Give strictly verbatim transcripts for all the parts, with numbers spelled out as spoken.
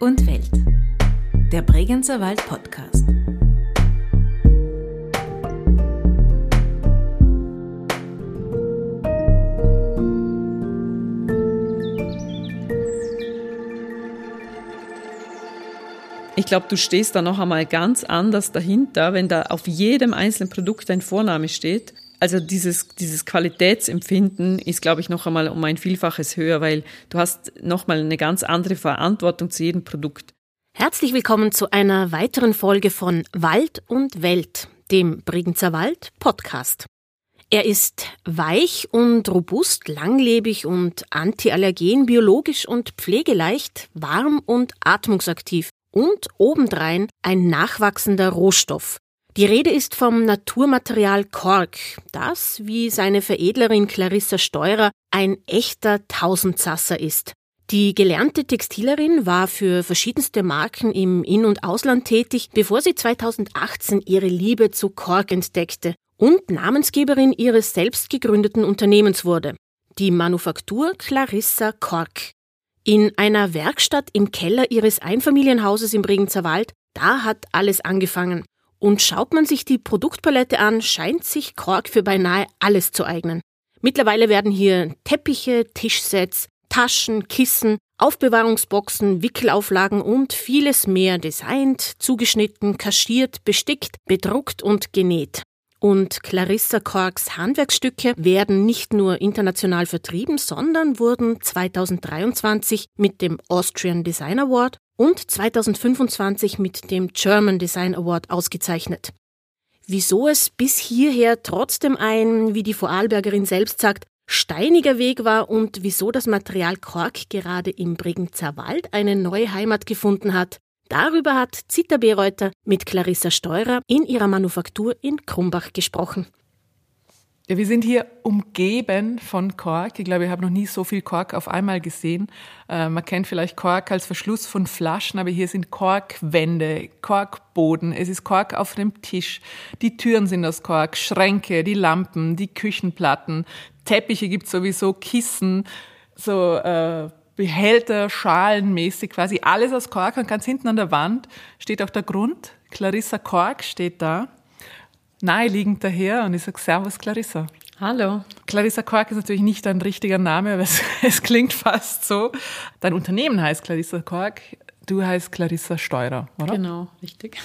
und Welt. Der Bregenzer Wald Podcast. Ich glaube, du stehst da noch einmal ganz anders dahinter, wenn da auf jedem einzelnen Produkt dein Vorname steht. Also dieses, dieses Qualitätsempfinden ist, glaube ich, noch einmal um ein Vielfaches höher, weil du hast noch mal eine ganz andere Verantwortung zu jedem Produkt. Herzlich willkommen zu einer weiteren Folge von Wald und Welt, dem Bregenzer Wald Podcast. Er ist weich und robust, langlebig und antiallergen, biologisch und pflegeleicht, warm und atmungsaktiv und obendrein ein nachwachsender Rohstoff. Die Rede ist vom Naturmaterial Kork, das, wie seine Veredlerin Clarissa Steurer, ein echter Tausendsasser ist. Die gelernte Textilerin war für verschiedenste Marken im In- und Ausland tätig, bevor sie zweitausendachtzehn ihre Liebe zu Kork entdeckte und Namensgeberin ihres selbst gegründeten Unternehmens wurde, die Manufaktur Clarissa Kork. In einer Werkstatt im Keller ihres Einfamilienhauses im Bregenzer Wald, da hat alles angefangen. Und schaut man sich die Produktpalette an, scheint sich Kork für beinahe alles zu eignen. Mittlerweile werden hier Teppiche, Tischsets, Taschen, Kissen, Aufbewahrungsboxen, Wickelauflagen und vieles mehr designt, zugeschnitten, kaschiert, bestickt, bedruckt und genäht. Und Clarissa Korks Handwerksstücke werden nicht nur international vertrieben, sondern wurden zweitausenddreiundzwanzig mit dem Austrian Design Award und zweitausendfünfundzwanzig mit dem German Design Award ausgezeichnet. Wieso es bis hierher trotzdem ein, wie die Vorarlbergerin selbst sagt, steiniger Weg war und wieso das Material Kork gerade im Bregenzer Wald eine neue Heimat gefunden hat, darüber hat Zita Bereuter mit Clarissa Steurer in ihrer Manufaktur in Krumbach gesprochen. Ja, wir sind hier umgeben von Kork. Ich glaube, ich habe noch nie so viel Kork auf einmal gesehen. Äh, man kennt vielleicht Kork als Verschluss von Flaschen, aber hier sind Korkwände, Korkboden, es ist Kork auf dem Tisch. Die Türen sind aus Kork, Schränke, die Lampen, die Küchenplatten, Teppiche gibt's sowieso, Kissen, so äh, Behälter, Schalenmäßig, quasi alles aus Kork. Und ganz hinten an der Wand steht auch der Grund. Clarissa Kork steht da. Naheliegend daher und ich sage Servus Clarissa. Hallo. Clarissa Kork ist natürlich nicht dein richtiger Name, aber es, es klingt fast so. Dein Unternehmen heißt Clarissa Kork, du heißt Clarissa Steurer, oder? Genau, richtig.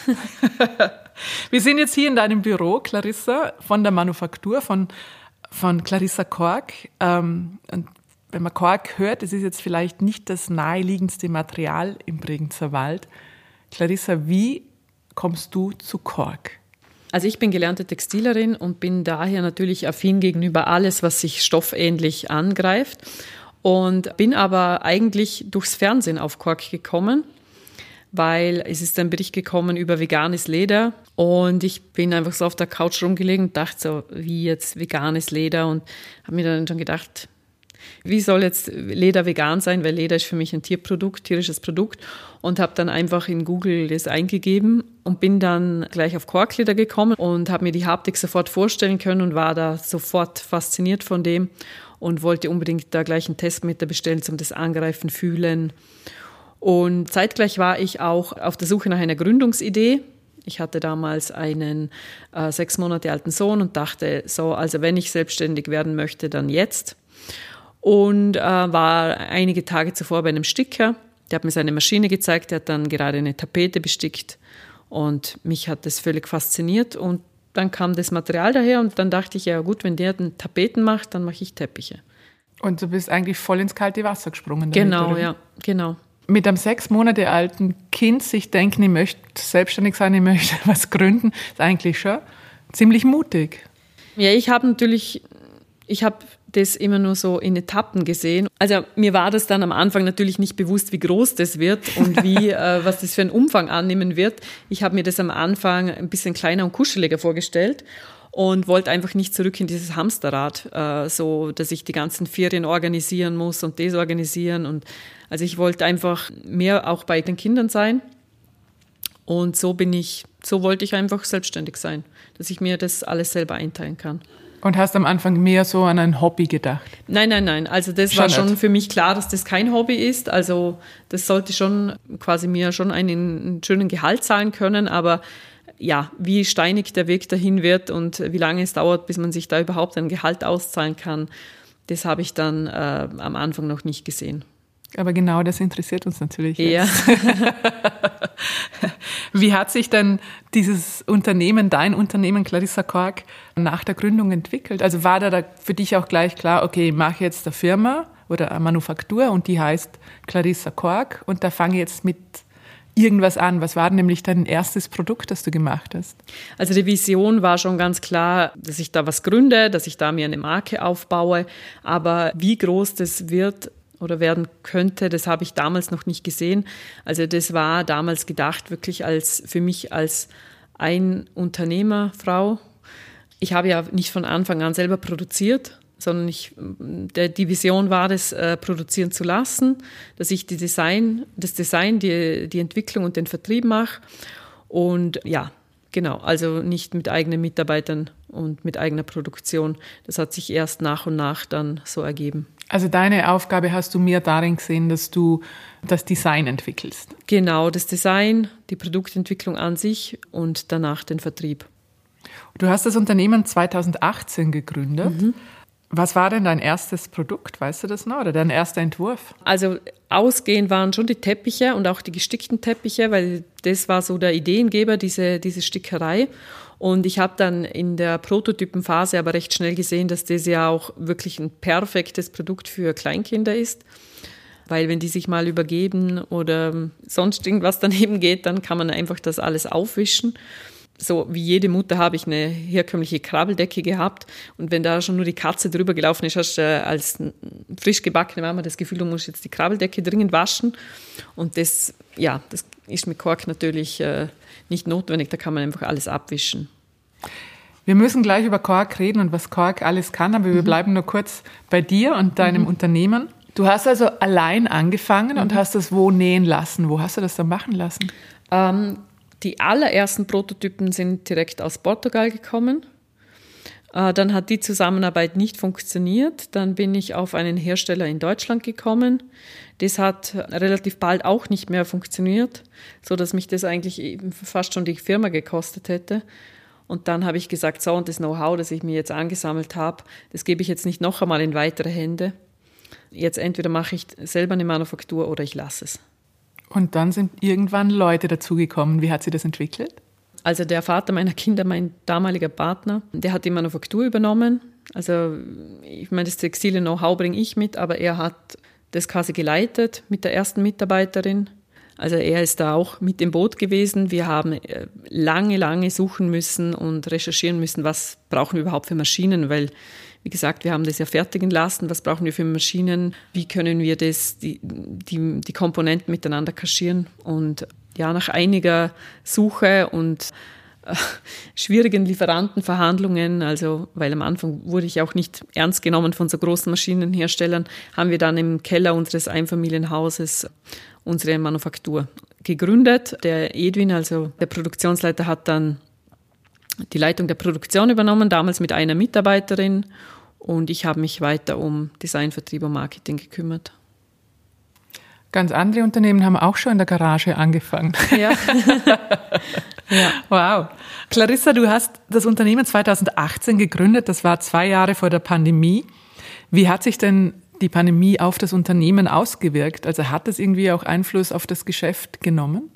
Wir sind jetzt hier in deinem Büro, Clarissa, von der Manufaktur von, von Clarissa Kork. Ähm, und wenn man Kork hört, es ist jetzt vielleicht nicht das naheliegendste Material im Bregenzer Wald. Clarissa, wie kommst du zu Kork? Also ich bin gelernte Textilerin und bin daher natürlich affin gegenüber alles, was sich stoffähnlich angreift und bin aber eigentlich durchs Fernsehen auf Kork gekommen, weil es ist ein Bericht gekommen über veganes Leder und ich bin einfach so auf der Couch rumgelegen und dachte so, wie jetzt veganes Leder und habe mir dann schon gedacht, wie soll jetzt Leder vegan sein, weil Leder ist für mich ein Tierprodukt, tierisches Produkt und habe dann einfach in Google das eingegeben und bin dann gleich auf Korkleder gekommen und habe mir die Haptik sofort vorstellen können und war da sofort fasziniert von dem und wollte unbedingt da gleich einen Testmeter bestellen zum das Angreifen, Fühlen. Und zeitgleich war ich auch auf der Suche nach einer Gründungsidee. Ich hatte damals einen äh, sechs Monate alten Sohn und dachte so, also wenn ich selbstständig werden möchte, dann jetzt. Und äh, war einige Tage zuvor bei einem Sticker. Der hat mir seine Maschine gezeigt, der hat dann gerade eine Tapete bestickt und mich hat das völlig fasziniert und dann kam das Material daher und dann dachte ich, ja gut, wenn der den Tapeten macht, dann mache ich Teppiche. Und du bist eigentlich voll ins kalte Wasser gesprungen. Damit, genau, oder? ja, genau. Mit einem sechs Monate alten Kind sich denken, ich möchte selbstständig sein, ich möchte was gründen, ist eigentlich schon ziemlich mutig. Ja, ich habe natürlich, ich habe das immer nur so in Etappen gesehen. Also mir war das dann am Anfang natürlich nicht bewusst, wie groß das wird und wie äh, was das für einen Umfang annehmen wird. Ich habe mir das am Anfang ein bisschen kleiner und kuscheliger vorgestellt und wollte einfach nicht zurück in dieses Hamsterrad, äh, so dass ich die ganzen Ferien organisieren muss und das organisieren. Und also ich wollte einfach mehr auch bei den Kindern sein. Und so bin ich, so wollte ich einfach selbstständig sein, dass ich mir das alles selber einteilen kann. Und hast am Anfang mehr so an ein Hobby gedacht? Nein, nein, nein. Also das schon war schon nicht. Für mich klar, dass das kein Hobby ist. Also das sollte schon quasi mir schon einen, einen schönen Gehalt zahlen können. Aber ja, wie steinig der Weg dahin wird und wie lange es dauert, bis man sich da überhaupt ein Gehalt auszahlen kann, das habe ich dann äh, am Anfang noch nicht gesehen. Aber genau das interessiert uns natürlich jetzt. Ja. Wie hat sich dann dieses Unternehmen, dein Unternehmen Clarissa Kork, nach der Gründung entwickelt? Also war da für dich auch gleich klar, okay, ich mache jetzt eine Firma oder eine Manufaktur und die heißt Clarissa Kork und da fange ich jetzt mit irgendwas an. Was war denn nämlich dein erstes Produkt, das du gemacht hast? Also die Vision war schon ganz klar, dass ich da was gründe, dass ich da mir eine Marke aufbaue. Aber wie groß das wird oder werden könnte, das habe ich damals noch nicht gesehen. Also das war damals gedacht wirklich als für mich als Ein-Unternehmerfrau. Ich habe ja nicht von Anfang an selber produziert, sondern ich, der, die Vision war, das äh, produzieren zu lassen, dass ich die Design, das Design, die, die Entwicklung und den Vertrieb mache. Und ja, genau, also nicht mit eigenen Mitarbeitern und mit eigener Produktion. Das hat sich erst nach und nach dann so ergeben. Also deine Aufgabe hast du mehr darin gesehen, dass du das Design entwickelst? Genau, das Design, die Produktentwicklung an sich und danach den Vertrieb. Du hast das Unternehmen zweitausendachtzehn gegründet. Mhm. Was war denn dein erstes Produkt, weißt du das noch, oder dein erster Entwurf? Also ausgehend waren schon die Teppiche und auch die gestickten Teppiche, weil das war so der Ideengeber, diese, diese Stickerei. Und ich habe dann in der Prototypenphase aber recht schnell gesehen, dass das ja auch wirklich ein perfektes Produkt für Kleinkinder ist. Weil wenn die sich mal übergeben oder sonst irgendwas daneben geht, dann kann man einfach das alles aufwischen. So wie jede Mutter habe ich eine herkömmliche Krabbeldecke gehabt und wenn da schon nur die Katze drüber gelaufen ist, hast du als frisch gebackene Mama das Gefühl, du musst jetzt die Krabbeldecke dringend waschen und das, ja, das ist mit Kork natürlich äh, nicht notwendig, da kann man einfach alles abwischen. Wir müssen gleich über Kork reden und was Kork alles kann, aber wir mhm. bleiben nur kurz bei dir und deinem mhm. Unternehmen. Du hast also allein angefangen mhm. und hast das wo nähen lassen? Wo hast du das dann machen lassen? Ähm, Die allerersten Prototypen sind direkt aus Portugal gekommen. Dann hat die Zusammenarbeit nicht funktioniert. Dann bin ich auf einen Hersteller in Deutschland gekommen. Das hat relativ bald auch nicht mehr funktioniert, sodass mich das eigentlich fast schon die Firma gekostet hätte. Und dann habe ich gesagt, so, und das Know-how, das ich mir jetzt angesammelt habe, das gebe ich jetzt nicht noch einmal in weitere Hände. Jetzt entweder mache ich selber eine Manufaktur oder ich lasse es. Und dann sind irgendwann Leute dazugekommen. Wie hat sich das entwickelt? Also der Vater meiner Kinder, mein damaliger Partner, der hat die Manufaktur übernommen. Also ich meine, das textile Know-how bringe ich mit, aber er hat das quasi geleitet mit der ersten Mitarbeiterin. Also er ist da auch mit im Boot gewesen. Wir haben lange, lange suchen müssen und recherchieren müssen, was brauchen wir überhaupt für Maschinen, weil wie gesagt, wir haben das ja fertigen lassen. Was brauchen wir für Maschinen? Wie können wir das, die, die, die Komponenten miteinander kaschieren? Und ja, nach einiger Suche und äh, schwierigen Lieferantenverhandlungen, also weil am Anfang wurde ich auch nicht ernst genommen von so großen Maschinenherstellern, haben wir dann im Keller unseres Einfamilienhauses unsere Manufaktur gegründet. Der Edwin, also der Produktionsleiter, hat dann die Leitung der Produktion übernommen, damals mit einer Mitarbeiterin und ich habe mich weiter um Design, Vertrieb und Marketing gekümmert. Ganz andere Unternehmen haben auch schon in der Garage angefangen. Ja. Ja. Wow. Clarissa, du hast das Unternehmen zweitausendachtzehn gegründet, das war zwei Jahre vor der Pandemie. Wie hat sich denn die Pandemie auf das Unternehmen ausgewirkt? Also hat das irgendwie auch Einfluss auf das Geschäft genommen?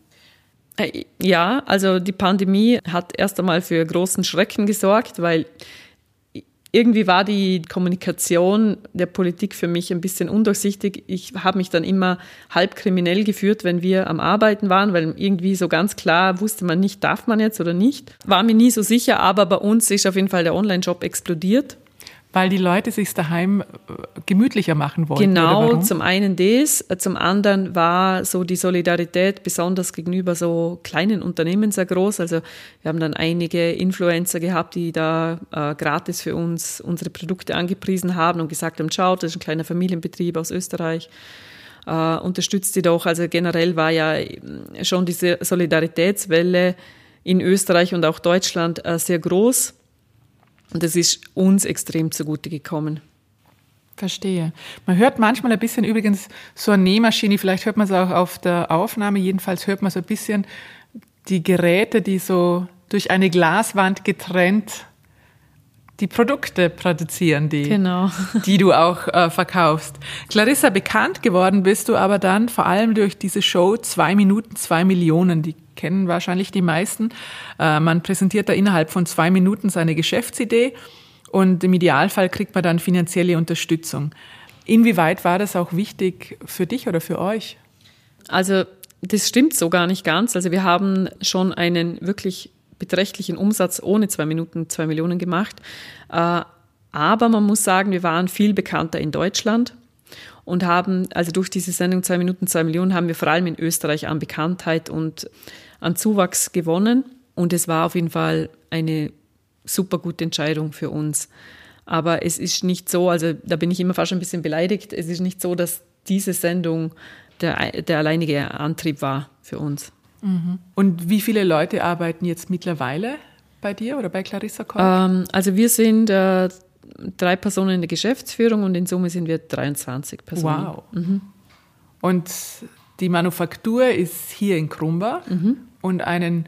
Ja, also die Pandemie hat erst einmal für großen Schrecken gesorgt, weil irgendwie war die Kommunikation der Politik für mich ein bisschen undurchsichtig. Ich habe mich dann immer halb kriminell gefühlt, wenn wir am Arbeiten waren, weil irgendwie so ganz klar wusste man nicht, darf man jetzt oder nicht. War mir nie so sicher, aber bei uns ist auf jeden Fall der Online-Shop explodiert. Weil die Leute sich daheim gemütlicher machen wollten. Genau, zum einen das, zum anderen war so die Solidarität besonders gegenüber so kleinen Unternehmen sehr groß. Also wir haben dann einige Influencer gehabt, die da äh, gratis für uns unsere Produkte angepriesen haben und gesagt haben, schaut, das ist ein kleiner Familienbetrieb aus Österreich, äh, unterstützt die doch. Also generell war ja schon diese Solidaritätswelle in Österreich und auch Deutschland äh, sehr groß. Und das ist uns extrem zugute gekommen. Verstehe. Man hört manchmal ein bisschen übrigens so eine Nähmaschine, vielleicht hört man es auch auf der Aufnahme, jedenfalls hört man so ein bisschen die Geräte, die so durch eine Glaswand getrennt die Produkte produzieren, die, genau. die du auch äh, verkaufst. Clarissa, bekannt geworden bist du aber dann vor allem durch diese Show Zwei Minuten, zwei Millionen. Die kennen wahrscheinlich die meisten. Äh, man präsentiert da innerhalb von zwei Minuten seine Geschäftsidee und im Idealfall kriegt man dann finanzielle Unterstützung. Inwieweit war das auch wichtig für dich oder für euch? Also das stimmt so gar nicht ganz. Also wir haben schon einen wirklich beträchtlichen Umsatz ohne zwei Minuten, zwei Millionen gemacht. Aber man muss sagen, wir waren viel bekannter in Deutschland und haben, also durch diese Sendung zwei Minuten, zwei Millionen, haben wir vor allem in Österreich an Bekanntheit und an Zuwachs gewonnen. Und es war auf jeden Fall eine super gute Entscheidung für uns. Aber es ist nicht so, also da bin ich immer fast ein bisschen beleidigt, es ist nicht so, dass diese Sendung der, der alleinige Antrieb war für uns. Und wie viele Leute arbeiten jetzt mittlerweile bei dir oder bei Clarissa Kork? Ähm, also wir sind äh, drei Personen in der Geschäftsführung und in Summe sind wir dreiundzwanzig Personen. Wow. Mhm. Und die Manufaktur ist hier in Krumbach mhm. und einen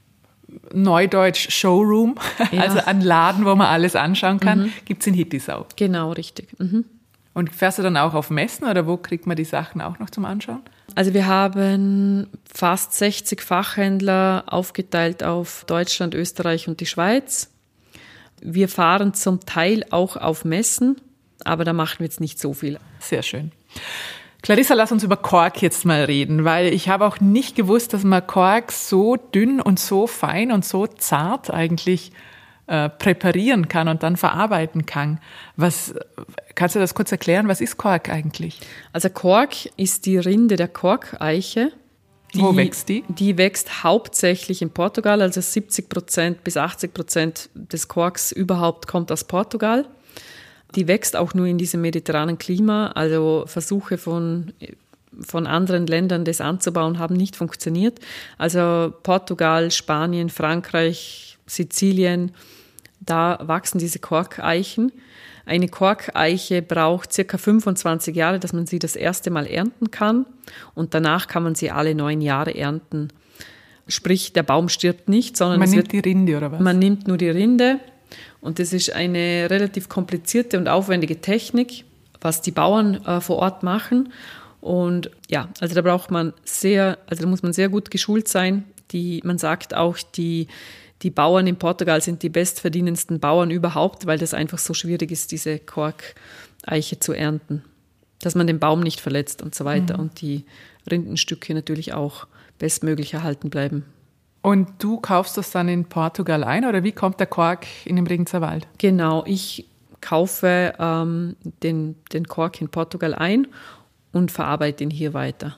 Neudeutsch Showroom, ja. also einen Laden, wo man alles anschauen kann, mhm. gibt es in Hittisau. Genau, richtig. Mhm. Und fährst du dann auch auf Messen oder wo kriegt man die Sachen auch noch zum Anschauen? Also wir haben fast sechzig Fachhändler aufgeteilt auf Deutschland, Österreich und die Schweiz. Wir fahren zum Teil auch auf Messen, aber da machen wir jetzt nicht so viel. Sehr schön. Clarissa, lass uns über Kork jetzt mal reden, weil ich habe auch nicht gewusst, dass man Kork so dünn und so fein und so zart eigentlich äh, präparieren kann und dann verarbeiten kann. Was, kannst du das kurz erklären? Was ist Kork eigentlich? Also Kork ist die Rinde der Korkeiche. Die, Wo wächst die? Die wächst hauptsächlich in Portugal, also siebzig Prozent bis achtzig Prozent des Korks überhaupt kommt aus Portugal. Die wächst auch nur in diesem mediterranen Klima, also Versuche von, von anderen Ländern, das anzubauen, haben nicht funktioniert. Also Portugal, Spanien, Frankreich, Sizilien, da wachsen diese Korkeichen. Eine Korkeiche braucht circa fünfundzwanzig Jahre, dass man sie das erste Mal ernten kann und danach kann man sie alle neun Jahre ernten. Sprich, der Baum stirbt nicht, sondern man es nimmt wird, die Rinde oder was? Man nimmt nur die Rinde. Und das ist eine relativ komplizierte und aufwendige Technik, was die Bauern äh, vor Ort machen. Und ja, also da braucht man sehr, also da muss man sehr gut geschult sein. Die, man sagt auch, die, die Bauern in Portugal sind die bestverdienendsten Bauern überhaupt, weil das einfach so schwierig ist, diese Korkeiche zu ernten. Dass man den Baum nicht verletzt und so weiter. Mhm. Und die Rindenstücke natürlich auch bestmöglich erhalten bleiben. Und du kaufst das dann in Portugal ein oder wie kommt der Kork in den Bregenzer Wald? Genau, ich kaufe ähm, den, den Kork in Portugal ein und verarbeite ihn hier weiter.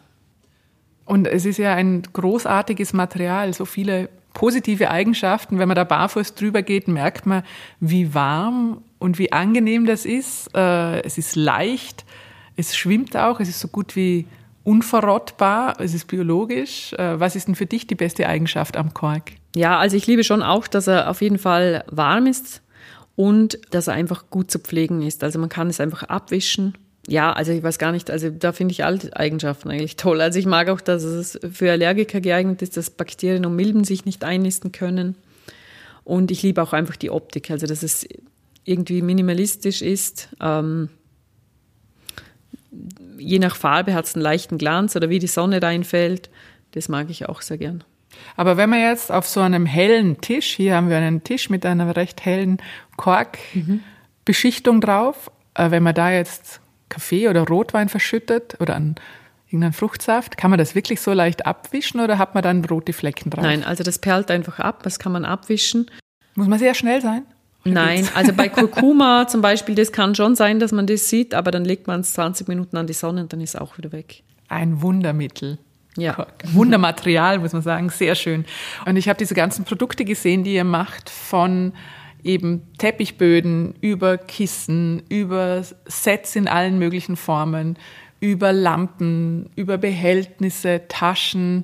Und es ist ja ein großartiges Material, so viele positive Eigenschaften. Wenn man da barfuß drüber geht, merkt man, wie warm und wie angenehm das ist. Äh, es ist leicht, es schwimmt auch, es ist so gut wie unverrottbar, es ist biologisch. Was ist denn für dich die beste Eigenschaft am Kork? Ja, also ich liebe schon auch, dass er auf jeden Fall warm ist und dass er einfach gut zu pflegen ist. Also man kann es einfach abwischen. Ja, also ich weiß gar nicht, also da finde ich alle Eigenschaften eigentlich toll. Also ich mag auch, dass es für Allergiker geeignet ist, dass Bakterien und Milben sich nicht einnisten können. Und ich liebe auch einfach die Optik, also dass es irgendwie minimalistisch ist. Ähm, Je nach Farbe hat es einen leichten Glanz oder wie die Sonne reinfällt. Das mag ich auch sehr gern. Aber wenn man jetzt auf so einem hellen Tisch, hier haben wir einen Tisch mit einer recht hellen Korkbeschichtung mhm. drauf, wenn man da jetzt Kaffee oder Rotwein verschüttet oder einen, irgendeinen Fruchtsaft, kann man das wirklich so leicht abwischen oder hat man dann rote Flecken drauf? Nein, also das perlt einfach ab, das kann man abwischen. Muss man sehr schnell sein? Nein, also bei Kurkuma zum Beispiel, das kann schon sein, dass man das sieht, aber dann legt man es zwanzig Minuten an die Sonne und dann ist es auch wieder weg. Ein Wundermittel. Ja. Wundermaterial, muss man sagen, sehr schön. Und ich habe diese ganzen Produkte gesehen, die ihr macht, von eben Teppichböden über Kissen, über Sets in allen möglichen Formen, über Lampen, über Behältnisse, Taschen,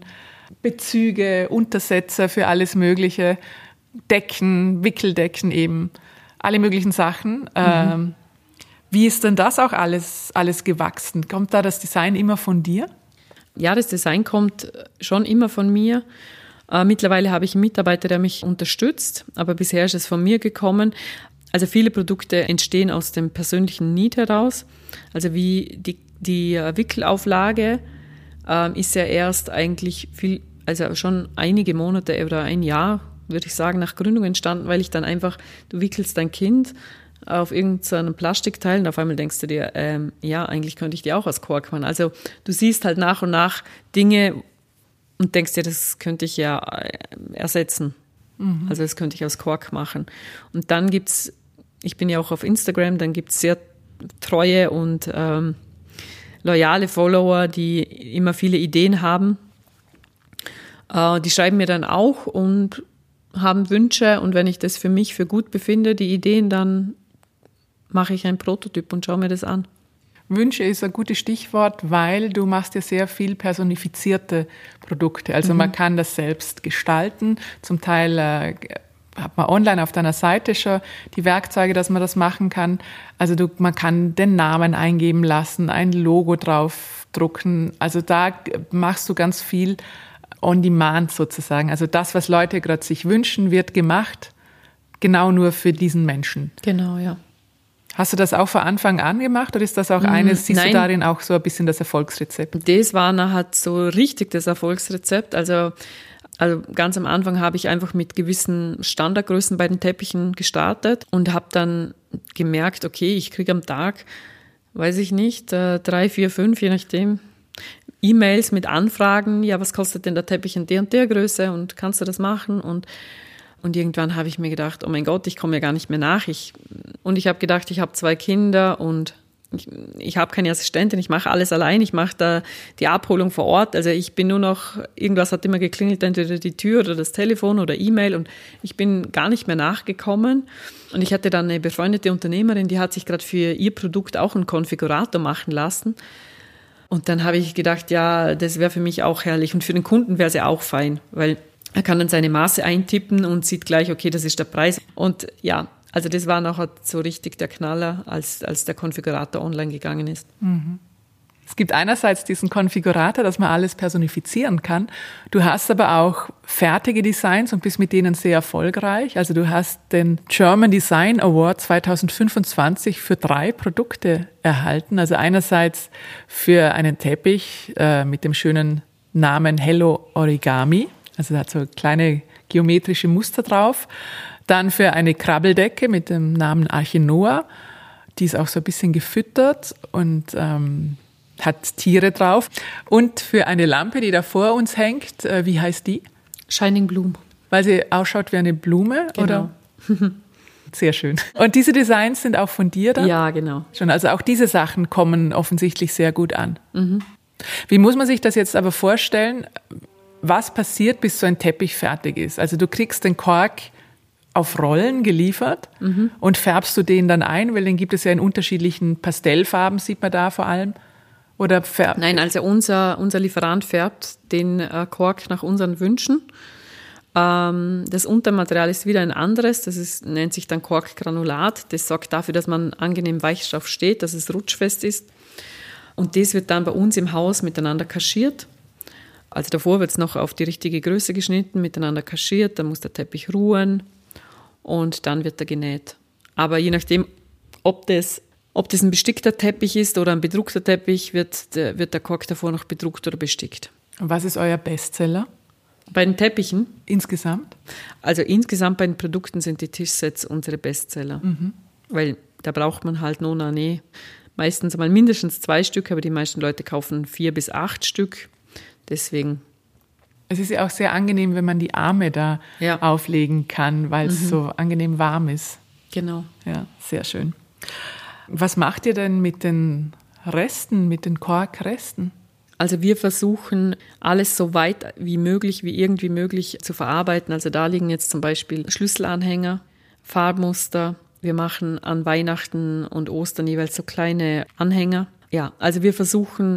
Bezüge, Untersetzer für alles Mögliche. Decken, Wickeldecken eben. alle möglichen Sachen. Mhm. Ähm, wie ist denn das auch alles, alles gewachsen? Kommt da das Design immer von dir? Ja, das Design kommt schon immer von mir. Äh, mittlerweile habe ich einen Mitarbeiter, der mich unterstützt, aber bisher ist es von mir gekommen. Also viele Produkte entstehen aus dem persönlichen Need heraus. Also wie die, die Wickelauflage äh, ist ja erst eigentlich viel, also schon einige Monate oder ein Jahr, würde ich sagen, nach Gründung entstanden, weil ich dann einfach, du wickelst dein Kind auf irgendeinen Plastikteil und auf einmal denkst du dir, ähm, ja, eigentlich könnte ich die auch aus Kork machen. Also du siehst halt nach und nach Dinge und denkst dir, das könnte ich ja ersetzen. Mhm. Also das könnte ich aus Kork machen. Und dann gibt's, ich bin ja auch auf Instagram, dann gibt's sehr treue und ähm, loyale Follower, die immer viele Ideen haben. Äh, die schreiben mir dann auch und haben Wünsche und wenn ich das für mich für gut befinde, die Ideen, dann mache ich einen Prototyp und schaue mir das an. Wünsche ist ein gutes Stichwort, weil du machst ja sehr viel personifizierte Produkte. Also mhm. man kann das selbst gestalten. Zum Teil äh, hat man online auf deiner Seite schon die Werkzeuge, dass man das machen kann. Also du, man kann den Namen eingeben lassen, ein Logo drauf drucken. Also da machst du ganz viel on demand sozusagen. Also das, was Leute gerade sich wünschen, wird gemacht, genau nur für diesen Menschen. Genau, ja. Hast du das auch von Anfang an gemacht oder ist das auch eines, siehst Nein. du darin auch so ein bisschen das Erfolgsrezept? Das war nachher so richtig das Erfolgsrezept. Also, also ganz am Anfang habe ich einfach mit gewissen Standardgrößen bei den Teppichen gestartet und habe dann gemerkt, okay, ich kriege am Tag, weiß ich nicht, drei, vier, fünf, je nachdem, E-Mails mit Anfragen, ja, was kostet denn der Teppich in der und der Größe und kannst du das machen? Und, und irgendwann habe ich mir gedacht, oh mein Gott, ich komme ja gar nicht mehr nach. Ich, und ich habe gedacht, ich habe zwei Kinder und ich, ich habe keine Assistentin, ich mache alles allein, ich mache da die Abholung vor Ort. Also ich bin nur noch, irgendwas hat immer geklingelt, entweder die Tür oder das Telefon oder E-Mail und ich bin gar nicht mehr nachgekommen. Und ich hatte dann eine befreundete Unternehmerin, die hat sich gerade für ihr Produkt auch einen Konfigurator machen lassen. Und dann habe ich gedacht, ja, das wäre für mich auch herrlich. Und für den Kunden wäre es ja auch fein, weil er kann dann seine Maße eintippen und sieht gleich, okay, das ist der Preis. Und ja, also das war nachher so richtig der Knaller, als, als der Konfigurator online gegangen ist. Mhm. Es gibt einerseits diesen Konfigurator, dass man alles personifizieren kann. Du hast aber auch fertige Designs und bist mit denen sehr erfolgreich. Also du hast den German Design Award zwanzig fünfundzwanzig für drei Produkte erhalten. Also einerseits für einen Teppich äh, mit dem schönen Namen Hello Origami. Also da hat so kleine geometrische Muster drauf. Dann für eine Krabbeldecke mit dem Namen Arche Noah. Die ist auch so ein bisschen gefüttert und ähm, hat Tiere drauf. Und für eine Lampe, die da vor uns hängt, äh, wie heißt die? Shining Bloom. Weil sie ausschaut wie eine Blume, genau. Oder? Sehr schön. Und diese Designs sind auch von dir dann? Ja, genau. Schon, also auch diese Sachen kommen offensichtlich sehr gut an. Mhm. Wie muss man sich das jetzt aber vorstellen? Was passiert, bis so ein Teppich fertig ist? Also du kriegst den Kork auf Rollen geliefert mhm. und färbst du den dann ein? Weil den gibt es ja in unterschiedlichen Pastellfarben, sieht man da vor allem. Oder färbt? Nein, also unser, unser Lieferant färbt den äh, Kork nach unseren Wünschen. Ähm, das Untermaterial ist wieder ein anderes, das ist, nennt sich dann Korkgranulat. Das sorgt dafür, dass man angenehm weich drauf steht, dass es rutschfest ist. Und das wird dann bei uns im Haus miteinander kaschiert. Also davor wird es noch auf die richtige Größe geschnitten, miteinander kaschiert, dann muss der Teppich ruhen und dann wird er genäht. Aber je nachdem, ob das Ob das ein bestickter Teppich ist oder ein bedruckter Teppich, wird der, wird der Kork davor noch bedruckt oder bestickt. Und was ist euer Bestseller? Bei den Teppichen? Insgesamt? Also insgesamt bei den Produkten sind die Tischsets unsere Bestseller. Mhm. Weil da braucht man halt non année meistens mal mindestens zwei Stück, aber die meisten Leute kaufen vier bis acht Stück. Deswegen. Es ist ja auch sehr angenehm, wenn man die Arme da ja. auflegen kann, weil es mhm. so angenehm warm ist. Genau. Ja, sehr schön. Was macht ihr denn mit den Resten, mit den Korkresten? Also wir versuchen, alles so weit wie möglich, wie irgendwie möglich zu verarbeiten. Also da liegen jetzt zum Beispiel Schlüsselanhänger, Farbmuster. Wir machen an Weihnachten und Ostern jeweils so kleine Anhänger. Ja, also wir versuchen,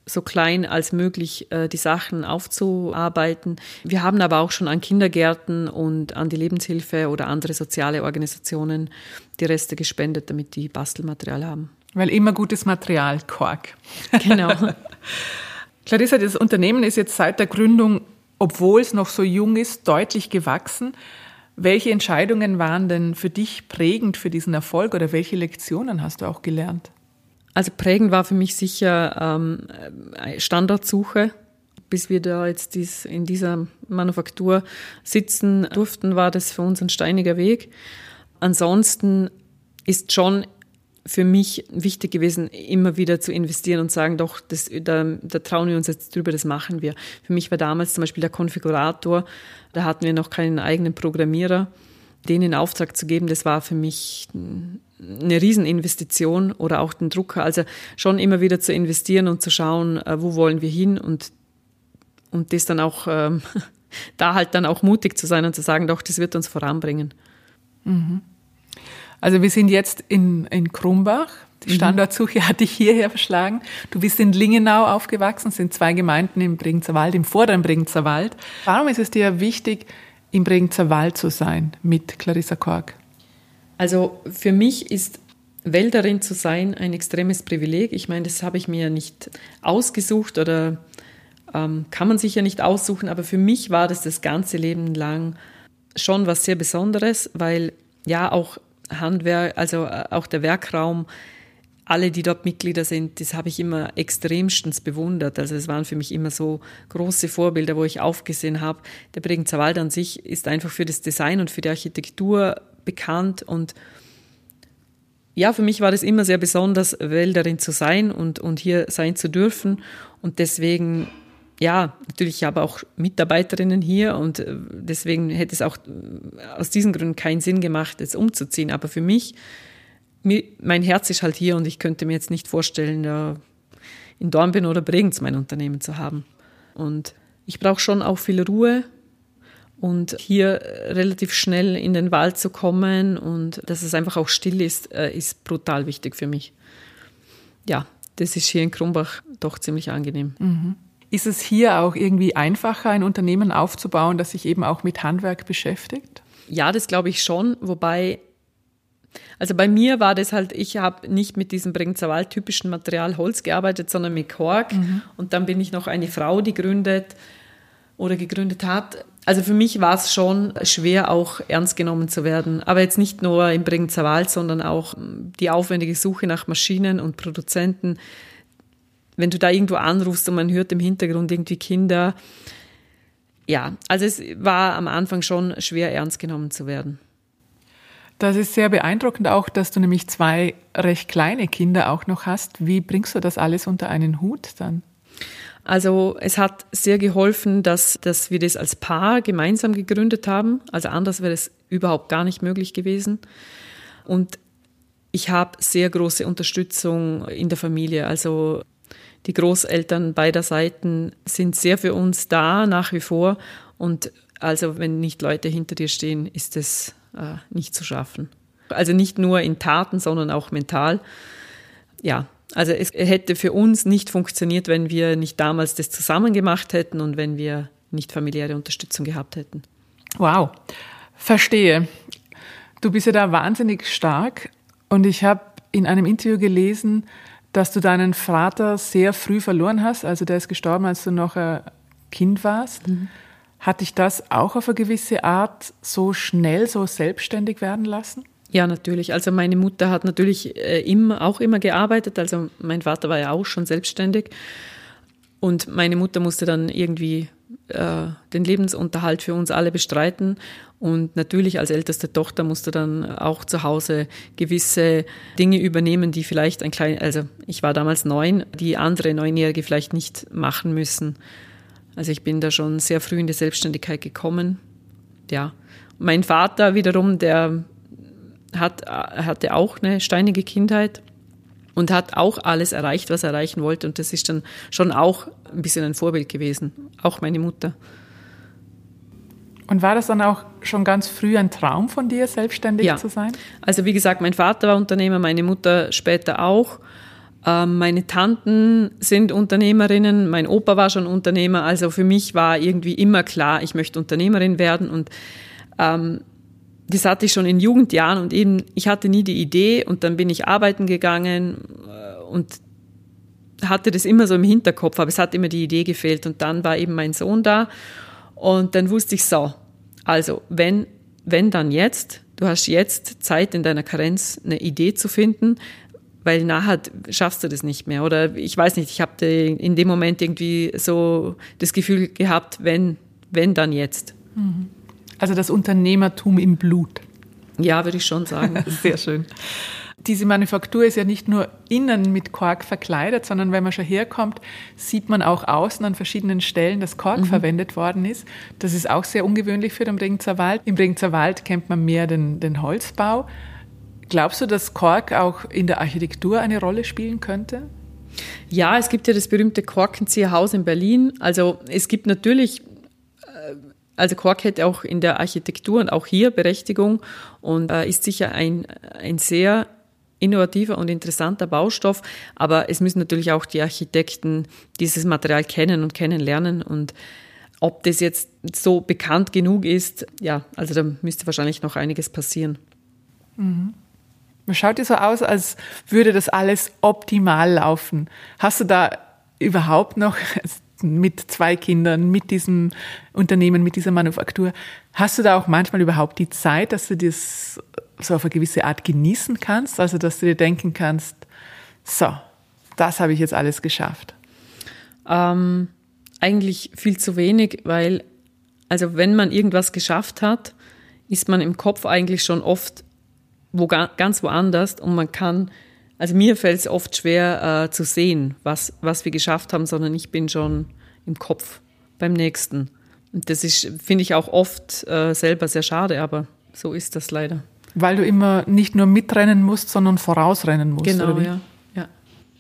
so klein als möglich äh, die Sachen aufzuarbeiten. Wir haben aber auch schon an Kindergärten und an die Lebenshilfe oder andere soziale Organisationen die Reste gespendet, damit die Bastelmaterial haben. Weil immer gutes Material, Kork. Genau. Clarissa, das Unternehmen ist jetzt seit der Gründung, obwohl es noch so jung ist, deutlich gewachsen. Welche Entscheidungen waren denn für dich prägend für diesen Erfolg oder welche Lektionen hast du auch gelernt? Also prägend war für mich sicher ähm, Standortsuche. Bis wir da jetzt dies, in dieser Manufaktur sitzen durften, war das für uns ein steiniger Weg. Ansonsten ist schon für mich wichtig gewesen, immer wieder zu investieren und sagen, doch, das, da, da trauen wir uns jetzt drüber, das machen wir. Für mich war damals zum Beispiel der Konfigurator, da hatten wir noch keinen eigenen Programmierer, den in Auftrag zu geben, das war für mich eine Rieseninvestition oder auch den Drucker. Also schon immer wieder zu investieren und zu schauen, wo wollen wir hin und, und das dann auch, ähm, da halt dann auch mutig zu sein und zu sagen, doch, das wird uns voranbringen. Mhm. Also wir sind jetzt in, in Krumbach. Die Standortsuche hat dich hierher verschlagen. Du bist in Lingenau aufgewachsen, es sind zwei Gemeinden im Bregenzer Wald, im vorderen Bregenzer Wald. Warum ist es dir wichtig, im Bregenzer Wald zu sein mit Clarissa Kork? Also für mich ist Wälderin zu sein ein extremes Privileg. Ich meine, das habe ich mir ja nicht ausgesucht oder ähm, kann man sich ja nicht aussuchen, aber für mich war das das ganze Leben lang schon was sehr Besonderes, weil ja auch Handwerk, also auch der Werkraum, alle, die dort Mitglieder sind, das habe ich immer extremstens bewundert. Also es waren für mich immer so große Vorbilder, wo ich aufgesehen habe. Der Bregenzer Wald an sich ist einfach für das Design und für die Architektur bekannt. Und ja, für mich war das immer sehr besonders, Wälderin zu sein und, und hier sein zu dürfen. Und deswegen, ja, natürlich, ich habe auch Mitarbeiterinnen hier und deswegen hätte es auch aus diesen Gründen keinen Sinn gemacht, jetzt umzuziehen. Aber für mich, mein Herz ist halt hier und ich könnte mir jetzt nicht vorstellen, in Dornbirn oder Bregenz mein Unternehmen zu haben. Und ich brauche schon auch viel Ruhe und hier relativ schnell in den Wald zu kommen und dass es einfach auch still ist, ist brutal wichtig für mich. Ja, das ist hier in Krumbach doch ziemlich angenehm. Mhm. Ist es hier auch irgendwie einfacher, ein Unternehmen aufzubauen, das sich eben auch mit Handwerk beschäftigt? Ja, das glaube ich schon, wobei, also bei mir war das halt, ich habe nicht mit diesem Bregenzer Wald typischen Material Holz gearbeitet, sondern mit Kork. Mhm. Und dann bin ich noch eine Frau, die gründet oder gegründet hat. Also für mich war es schon schwer, auch ernst genommen zu werden. Aber jetzt nicht nur im Bregenzer Wald, sondern auch die aufwendige Suche nach Maschinen und Produzenten. Wenn du da irgendwo anrufst und man hört im Hintergrund irgendwie Kinder. Ja, also es war am Anfang schon schwer, ernst genommen zu werden. Das ist sehr beeindruckend auch, dass du nämlich zwei recht kleine Kinder auch noch hast. Wie bringst du das alles unter einen Hut dann? Also es hat sehr geholfen, dass, dass wir das als Paar gemeinsam gegründet haben. Also anders wäre es überhaupt gar nicht möglich gewesen. Und ich habe sehr große Unterstützung in der Familie. Also die Großeltern beider Seiten sind sehr für uns da, nach wie vor. Und also wenn nicht Leute hinter dir stehen, ist es äh, nicht zu schaffen. Also nicht nur in Taten, sondern auch mental. Ja, also es hätte für uns nicht funktioniert, wenn wir nicht damals das zusammen gemacht hätten und wenn wir nicht familiäre Unterstützung gehabt hätten. Wow, verstehe. Du bist ja da wahnsinnig stark und ich habe in einem Interview gelesen, dass du deinen Vater sehr früh verloren hast. Also der ist gestorben, als du noch ein Kind warst. Mhm. Hat dich das auch auf eine gewisse Art so schnell, so selbstständig werden lassen? Ja, natürlich. Also meine Mutter hat natürlich äh, immer, auch immer gearbeitet. Also mein Vater war ja auch schon selbstständig. Und meine Mutter musste dann irgendwie äh, den Lebensunterhalt für uns alle bestreiten. Und natürlich als älteste Tochter musste dann auch zu Hause gewisse Dinge übernehmen, die vielleicht ein klein, also ich war damals neun, die andere Neunjährige vielleicht nicht machen müssen. Also ich bin da schon sehr früh in die Selbstständigkeit gekommen. Ja. Mein Vater wiederum, der hat, hatte auch eine steinige Kindheit und hat auch alles erreicht, was er erreichen wollte. Und das ist dann schon auch ein bisschen ein Vorbild gewesen, auch meine Mutter. Und war das dann auch schon ganz früh ein Traum von dir, selbstständig ja. zu sein? Also wie gesagt, mein Vater war Unternehmer, meine Mutter später auch. Ähm, meine Tanten sind Unternehmerinnen, mein Opa war schon Unternehmer, also für mich war irgendwie immer klar, ich möchte Unternehmerin werden und ähm, das hatte ich schon in Jugendjahren und eben, ich hatte nie die Idee und dann bin ich arbeiten gegangen und hatte das immer so im Hinterkopf, aber es hat immer die Idee gefehlt und dann war eben mein Sohn da und dann wusste ich so, also wenn, wenn dann jetzt, du hast jetzt Zeit in deiner Karenz eine Idee zu finden, weil nachher schaffst du das nicht mehr oder ich weiß nicht, ich habe in dem Moment irgendwie so das Gefühl gehabt, wenn, wenn dann jetzt. Mhm. Also das Unternehmertum im Blut. Ja, würde ich schon sagen. Sehr schön. Diese Manufaktur ist ja nicht nur innen mit Kork verkleidet, sondern wenn man schon herkommt, sieht man auch außen an verschiedenen Stellen, dass Kork mhm. verwendet worden ist. Das ist auch sehr ungewöhnlich für den Bregenzer Wald. Im Bregenzer Wald kennt man mehr den, den Holzbau. Glaubst du, dass Kork auch in der Architektur eine Rolle spielen könnte? Ja, es gibt ja das berühmte Korkenzieherhaus in Berlin. Also es gibt natürlich... Also Kork hätte auch in der Architektur und auch hier Berechtigung und äh, ist sicher ein, ein sehr innovativer und interessanter Baustoff. Aber es müssen natürlich auch die Architekten dieses Material kennen und kennenlernen. Und ob das jetzt so bekannt genug ist, ja, also da müsste wahrscheinlich noch einiges passieren. Mhm. Man schaut dir so aus, als würde das alles optimal laufen. Hast du da überhaupt noch... mit zwei Kindern, mit diesem Unternehmen, mit dieser Manufaktur. Hast du da auch manchmal überhaupt die Zeit, dass du das so auf eine gewisse Art genießen kannst? Also, dass du dir denken kannst, so, das habe ich jetzt alles geschafft. Ähm, eigentlich viel zu wenig, weil, also wenn man irgendwas geschafft hat, ist man im Kopf eigentlich schon oft wo, ganz woanders und man kann Also mir fällt es oft schwer äh, zu sehen, was, was wir geschafft haben, sondern ich bin schon im Kopf beim Nächsten. Und das ist, finde ich, auch oft äh, selber sehr schade, aber so ist das leider. Weil du immer nicht nur mitrennen musst, sondern vorausrennen musst, genau, oder wie? Ja, ja.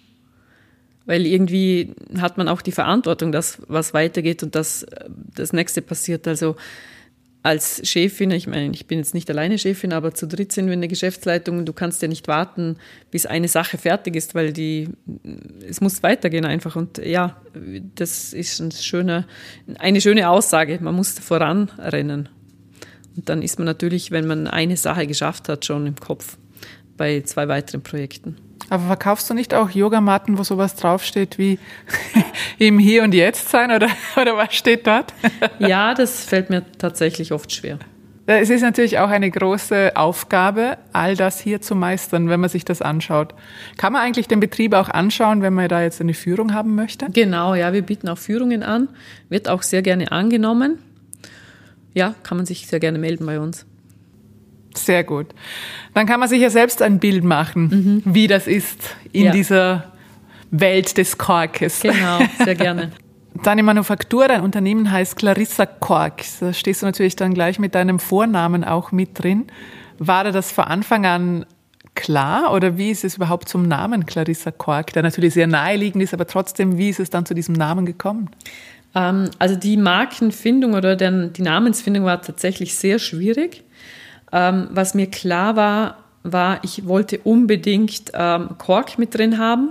Weil irgendwie hat man auch die Verantwortung, dass was weitergeht und dass das Nächste passiert. Also als Chefin, ich meine, ich bin jetzt nicht alleine Chefin, aber zu dritt sind wir in der Geschäftsleitung. Du kannst ja nicht warten, bis eine Sache fertig ist, weil die, es muss weitergehen einfach. Und ja, das ist ein schöner, eine schöne Aussage. Man muss voranrennen. Und dann ist man natürlich, wenn man eine Sache geschafft hat, schon im Kopf bei zwei weiteren Projekten. Aber verkaufst du nicht auch Yogamatten, wo sowas draufsteht wie im Hier und Jetzt sein oder, oder was steht dort? Ja, das fällt mir tatsächlich oft schwer. Es ist natürlich auch eine große Aufgabe, all das hier zu meistern, wenn man sich das anschaut. Kann man eigentlich den Betrieb auch anschauen, wenn man da jetzt eine Führung haben möchte? Genau, ja, wir bieten auch Führungen an, wird auch sehr gerne angenommen. Ja, kann man sich sehr gerne melden bei uns. Sehr gut. Dann kann man sich ja selbst ein Bild machen, mhm. wie das ist in ja. dieser Welt des Korkes. Genau, sehr gerne. Deine Manufaktur, dein Unternehmen heißt Clarissa Kork. Da stehst du natürlich dann gleich mit deinem Vornamen auch mit drin. War dir das von Anfang an klar oder wie ist es überhaupt zum Namen Clarissa Kork, der natürlich sehr naheliegend ist, aber trotzdem, wie ist es dann zu diesem Namen gekommen? Ähm, also die Markenfindung oder der, die Namensfindung war tatsächlich sehr schwierig. Ähm, was mir klar war, war, ich wollte unbedingt ähm, Kork mit drin haben.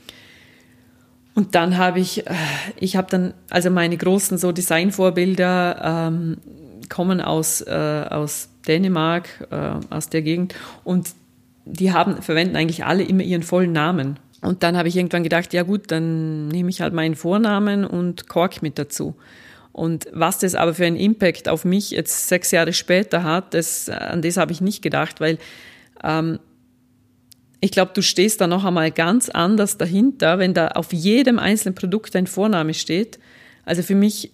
Und dann habe ich, äh, ich habe dann, also meine großen so Designvorbilder ähm, kommen aus, äh, aus Dänemark, äh, aus der Gegend. Und die haben, verwenden eigentlich alle immer ihren vollen Namen. Und dann habe ich irgendwann gedacht, ja gut, dann nehme ich halt meinen Vornamen und Kork mit dazu. Und was das aber für einen Impact auf mich jetzt sechs Jahre später hat, das, an das habe ich nicht gedacht, weil ähm, ich glaube, du stehst da noch einmal ganz anders dahinter, wenn da auf jedem einzelnen Produkt dein Vorname steht. Also für mich,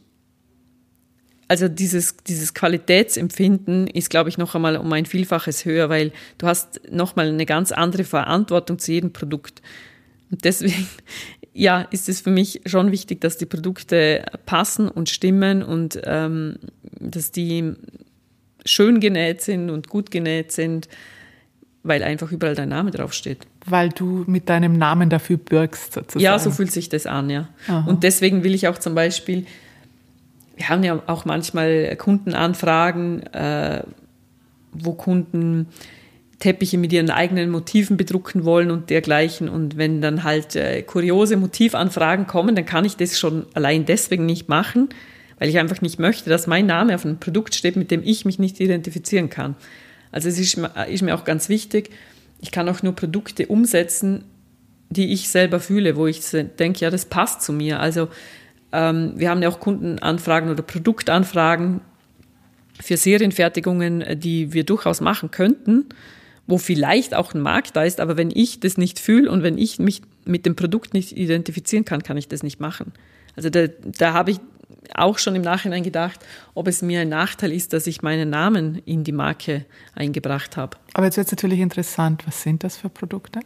also dieses, dieses Qualitätsempfinden ist, glaube ich, noch einmal um ein Vielfaches höher, weil du hast noch mal eine ganz andere Verantwortung zu jedem Produkt. Und deswegen, ja, ist es für mich schon wichtig, dass die Produkte passen und stimmen und ähm, dass die schön genäht sind und gut genäht sind, weil einfach überall dein Name draufsteht. Weil du mit deinem Namen dafür bürgst, sozusagen. Ja, so fühlt sich das an, ja. Aha. Und deswegen will ich auch zum Beispiel, wir haben ja auch manchmal Kundenanfragen, äh, wo Kunden Teppiche mit ihren eigenen Motiven bedrucken wollen und dergleichen. Und wenn dann halt äh, kuriose Motivanfragen kommen, dann kann ich das schon allein deswegen nicht machen, weil ich einfach nicht möchte, dass mein Name auf einem Produkt steht, mit dem ich mich nicht identifizieren kann. Also es ist, ist mir auch ganz wichtig, ich kann auch nur Produkte umsetzen, die ich selber fühle, wo ich denke, ja, das passt zu mir. Also ähm, wir haben ja auch Kundenanfragen oder Produktanfragen für Serienfertigungen, die wir durchaus machen könnten, wo vielleicht auch ein Markt da ist, aber wenn ich das nicht fühle und wenn ich mich mit dem Produkt nicht identifizieren kann, kann ich das nicht machen. Also da, da habe ich auch schon im Nachhinein gedacht, ob es mir ein Nachteil ist, dass ich meinen Namen in die Marke eingebracht habe. Aber jetzt wird es natürlich interessant, was sind das für Produkte?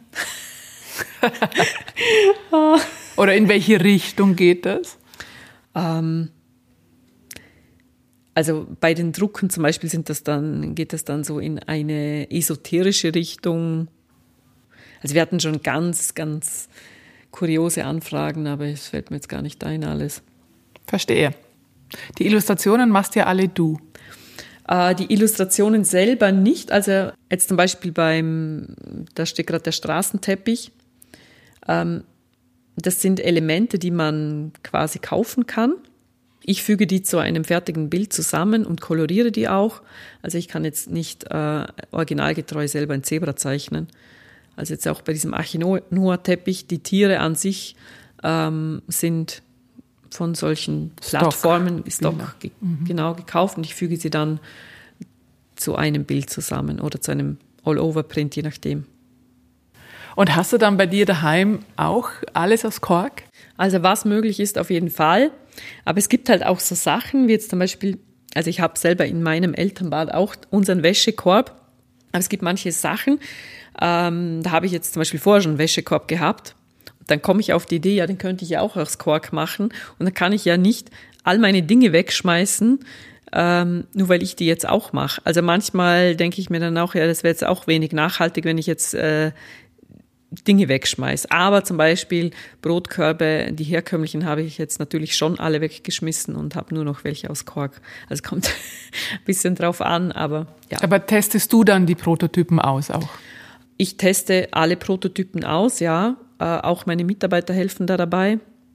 Oder in welche Richtung geht das? Ähm, Also bei den Drucken zum Beispiel sind das dann, geht das dann so in eine esoterische Richtung. Also wir hatten schon ganz, ganz kuriose Anfragen, aber es fällt mir jetzt gar nicht ein alles. Verstehe. Die Illustrationen machst ja alle du. Äh, die Illustrationen selber nicht. Also jetzt zum Beispiel beim, da steht gerade der Straßenteppich. Ähm, das sind Elemente, die man quasi kaufen kann. Ich füge die zu einem fertigen Bild zusammen und koloriere die auch. Also ich kann jetzt nicht äh, originalgetreu selber ein Zebra zeichnen. Also jetzt auch bei diesem Achinoa-Teppich, die Tiere an sich ähm, sind von solchen Stock. Plattformen, Stock, Genau. Ge- mhm. genau gekauft und ich füge sie dann zu einem Bild zusammen oder zu einem All-Over-Print, je nachdem. Und hast du dann bei dir daheim auch alles aus Kork? Also was möglich ist, auf jeden Fall. Aber es gibt halt auch so Sachen, wie jetzt zum Beispiel, also ich habe selber in meinem Elternbad auch unseren Wäschekorb, aber es gibt manche Sachen, ähm, da habe ich jetzt zum Beispiel vorher schon einen Wäschekorb gehabt. Dann komme ich auf die Idee, ja, den könnte ich ja auch aus Kork machen und dann kann ich ja nicht all meine Dinge wegschmeißen, ähm, nur weil ich die jetzt auch mache. Also manchmal denke ich mir dann auch, ja, das wäre jetzt auch wenig nachhaltig, wenn ich jetzt äh, Dinge wegschmeiße. Aber zum Beispiel Brotkörbe, die herkömmlichen, habe ich jetzt natürlich schon alle weggeschmissen und habe nur noch welche aus Kork. Also es kommt ein bisschen drauf an, aber ja. Aber testest du dann die Prototypen aus auch? Ich teste alle Prototypen aus, ja. Äh, auch meine Mitarbeiter helfen da dabei.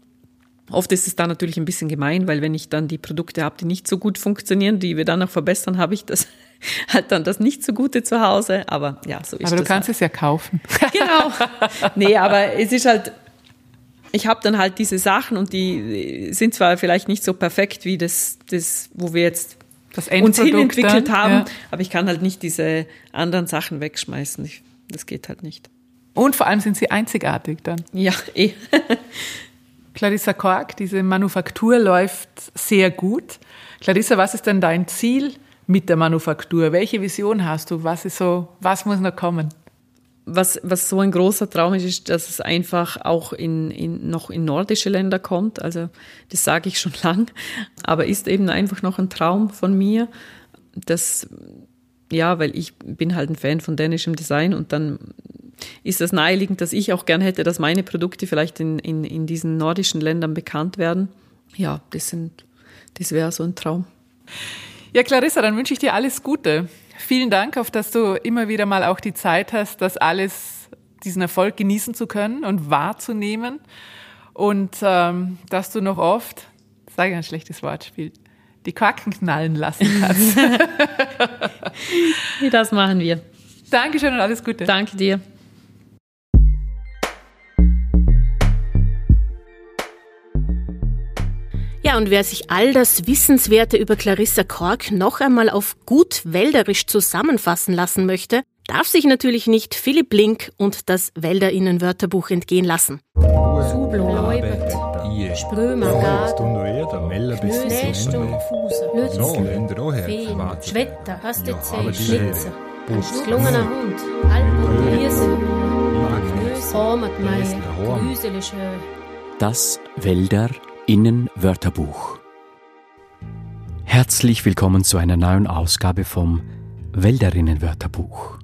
Oft ist es da natürlich ein bisschen gemein, weil wenn ich dann die Produkte habe, die nicht so gut funktionieren, die wir dann noch verbessern, habe ich das halt dann das nicht so Gute zu Hause. Aber ja, so ist das. Aber du kannst halt. es ja kaufen. Genau. Nee, aber es ist halt, ich habe dann halt diese Sachen und die sind zwar vielleicht nicht so perfekt wie das, das wo wir jetzt Das uns hinentwickelt dann, haben, ja. aber ich kann halt nicht diese anderen Sachen wegschmeißen. Ich, das geht halt nicht. Und vor allem sind sie einzigartig dann. Ja, eh. Clarissa Kork, diese Manufaktur läuft sehr gut. Clarissa, was ist denn dein Ziel mit der Manufaktur? Welche Vision hast du? Was ist so, was muss noch kommen? Was, was so ein großer Traum ist, ist, dass es einfach auch in, in, noch in nordische Länder kommt. Also das sage ich schon lang, aber ist eben einfach noch ein Traum von mir. Das, ja, weil ich bin halt ein Fan von dänischem Design und dann ist das naheliegend, dass ich auch gern hätte, dass meine Produkte vielleicht in, in, in diesen nordischen Ländern bekannt werden. Ja, das sind, das wäre so ein Traum. Ja, Clarissa, dann wünsche ich dir alles Gute. Vielen Dank, auf dass du immer wieder mal auch die Zeit hast, das alles, diesen Erfolg genießen zu können und wahrzunehmen. Und ähm, dass du noch oft, sage ich ein schlechtes Wortspiel, die Korken knallen lassen kannst. Das machen wir. Dankeschön und alles Gute. Danke dir. Ja, und wer sich all das Wissenswerte über Clarissa Kork noch einmal auf gut wälderisch zusammenfassen lassen möchte, darf sich natürlich nicht Philipp Link und das Wälderinnen-Wörterbuch entgehen lassen. Subloibert, Sprömagat, Nästum, Lützel, Feen, Schwetter, Hastezee, aber die Schlitzer, Bust. gelungener Hund, Alpen, Liese, Hormatmeier, Grüselische. Das Wälderinnen-Wörterbuch. Herzlich willkommen zu einer neuen Ausgabe vom Wälderinnen-Wörterbuch.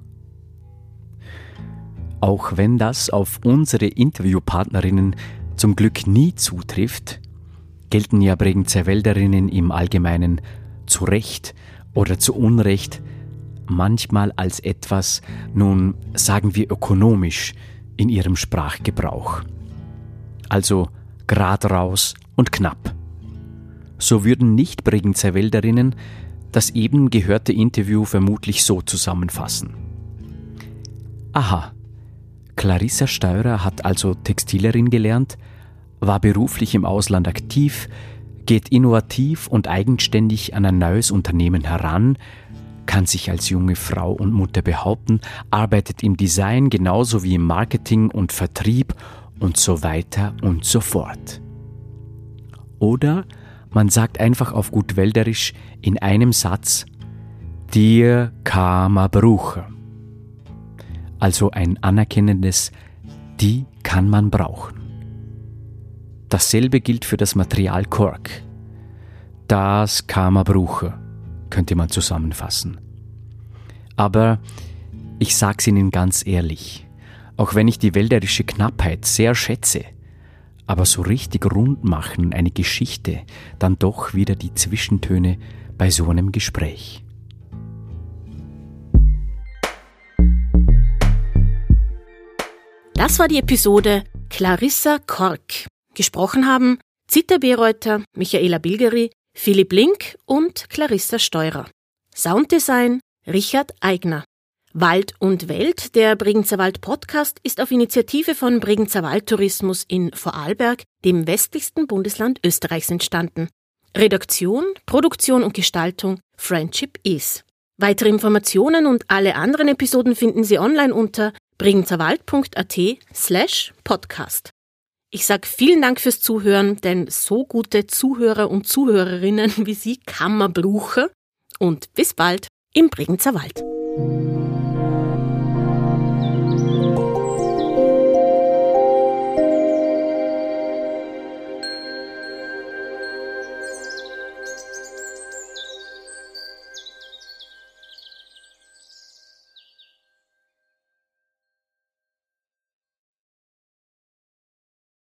Auch wenn das auf unsere Interviewpartnerinnen zum Glück nie zutrifft, gelten ja Bregenzer Wälderinnen im Allgemeinen zu Recht oder zu Unrecht manchmal als etwas, nun sagen wir ökonomisch, in ihrem Sprachgebrauch. Also grad raus und knapp. So würden Nicht-Bregenzer Wälderinnen das eben gehörte Interview vermutlich so zusammenfassen. Aha, Clarissa Steurer hat also Textilerin gelernt, war beruflich im Ausland aktiv, geht innovativ und eigenständig an ein neues Unternehmen heran, kann sich als junge Frau und Mutter behaupten, arbeitet im Design genauso wie im Marketing und Vertrieb und so weiter und so fort. Oder man sagt einfach auf gut Wälderisch in einem Satz, dir kann man brauchen. Also ein anerkennendes, die kann man brauchen. Dasselbe gilt für das Material Kork. Das kann man brauchen, könnte man zusammenfassen. Aber ich sag's Ihnen ganz ehrlich, auch wenn ich die wälderische Knappheit sehr schätze, aber so richtig rund machen eine Geschichte dann doch wieder die Zwischentöne bei so einem Gespräch. Das war die Episode Clarissa Kork. Gesprochen haben Zita Bereuter, Michaela Bilgeri, Philipp Link und Clarissa Steurer. Sounddesign Richard Eigner. Wald und Welt, der Bregenzer Wald Podcast, ist auf Initiative von Bregenzer Waldtourismus in Vorarlberg, dem westlichsten Bundesland Österreichs, entstanden. Redaktion, Produktion und Gestaltung Friendship Is. Weitere Informationen und alle anderen Episoden finden Sie online unter bregenzerwald.at slash podcast. Ich sage vielen Dank fürs Zuhören, denn so gute Zuhörer und Zuhörerinnen wie Sie kann man brauchen. Und bis bald im Bregenzer Wald.